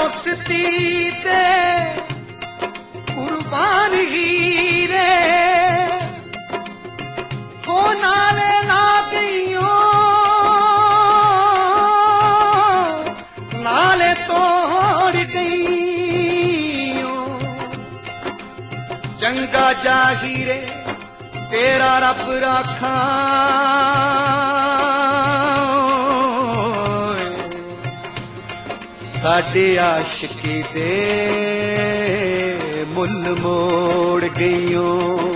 दोस्ती ते कुर्बान हीरे हो नाले ला गईयो नाले तोड़ गईयो चंगा जा हीरे तेरा रब राखा साडे आशिकी दे मुल मोड़ गईयो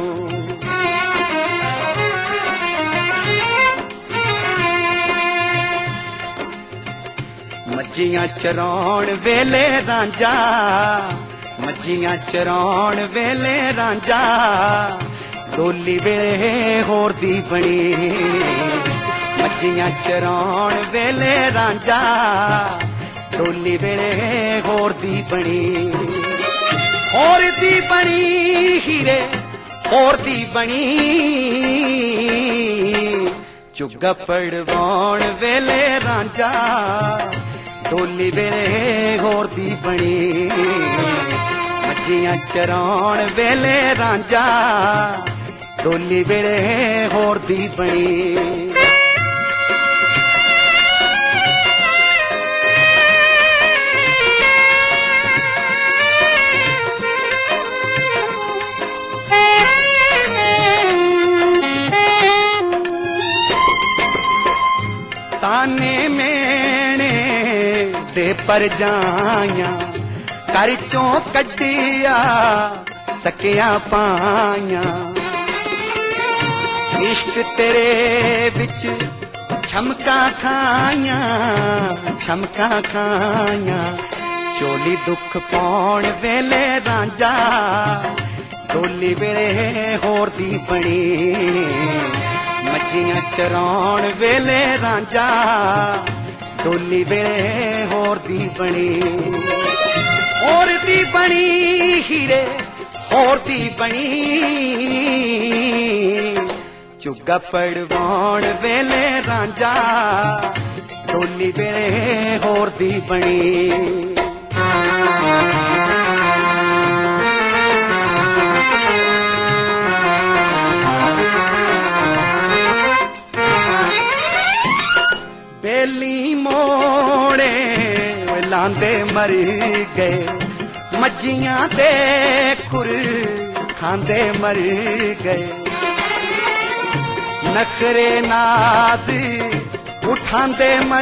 मज्जियां चराउण वेले रांझा मज्जियां चराउण वेले रांझा डोली वेले होर दी बनी मज्जियां चराउण वेले रांझा डोली वेले होर दी बनी हीरे होर दी बनी चुग्गा पड़वाउण वेले रांझा डोली वेले होर दी बनी मज्जियां चराउण वेले रांझा डोली वेले होर दी बनी ताने मेने दे पर जाया कर चों कड्डिया सकिया पाया इश्क तेरे बिच छमका खाया चोली दुख पाउण वेले रांझा डोली वेले होर दी बनी मज्जियां चराउण वेले रांझा डोली वेले होर दी बनी हीरे होर दी बनी चुग्गा पड़वाउण वेले रांझा डोली वेले होर दी बनी बेली मोड़े लांदे मर गए मज्जियां दे खुर खांदे मर गए नखरे नाद उठांदे मर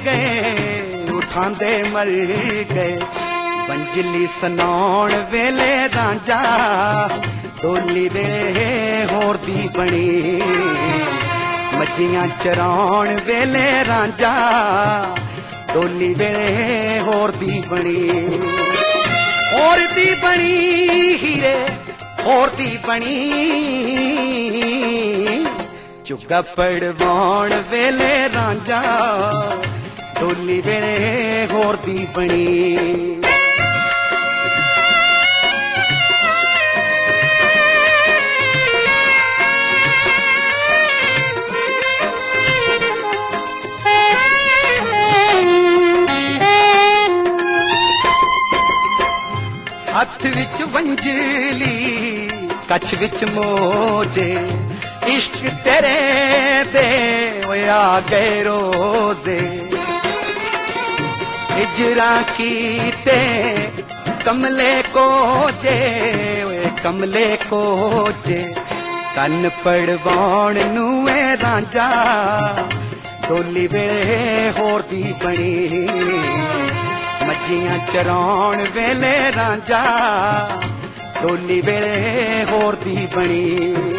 गए पंजली सनाउण वेले रांझा डोली वेले होर दी बनी मज्जियां चराउण वेले रांझा डोली वेले होर दी बनी हीरे होर दी बनी चुग्गा पड़वाउण वेले रांझा डोली वेले होर दी बनी हथ विच वंजली कच्छ विच मोजे इश्क तेरे दे आ गए रोजे हिजरा कीते कमले को जे कन पड़वाउण नूए रांझा डोली वेले होर दी बनी मज्जियां चराउण वेले रांझा डोली वेले होर दी बनी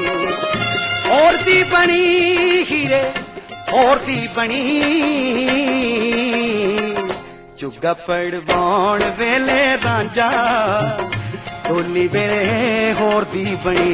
हीरे होर दी बनी चुग्गा पड़वाउण वेले रांझा डोली वेले होर दी बनी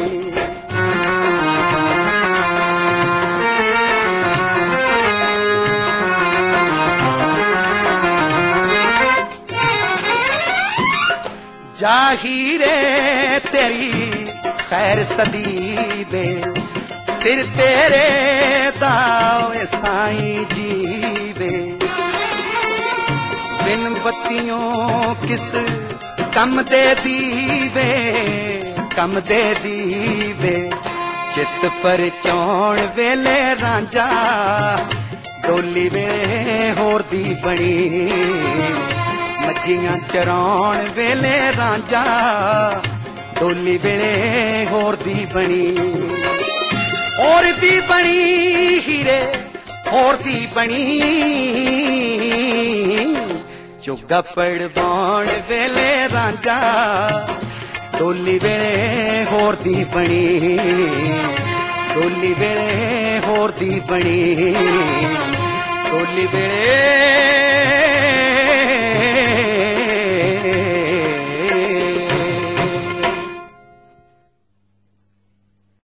जाहीरे तेरी खैर सदी दे सिर तेरे दावे साईं जीवे बिन बत्तियों किस कम दे दीवे, कम दे दीवे। चित पर चौण वेले रांझा डोली वेले होर दी बनी, मच्छियां चराउण वेले रांझा डोली वेले होर दी बनी। होर दी बनी हीरे होर दी बनी, चुग्गा पड़वाउण वेले रांझा डोली वेले होर दी बनी, डोली वेले होर दी बनी, डोली वेले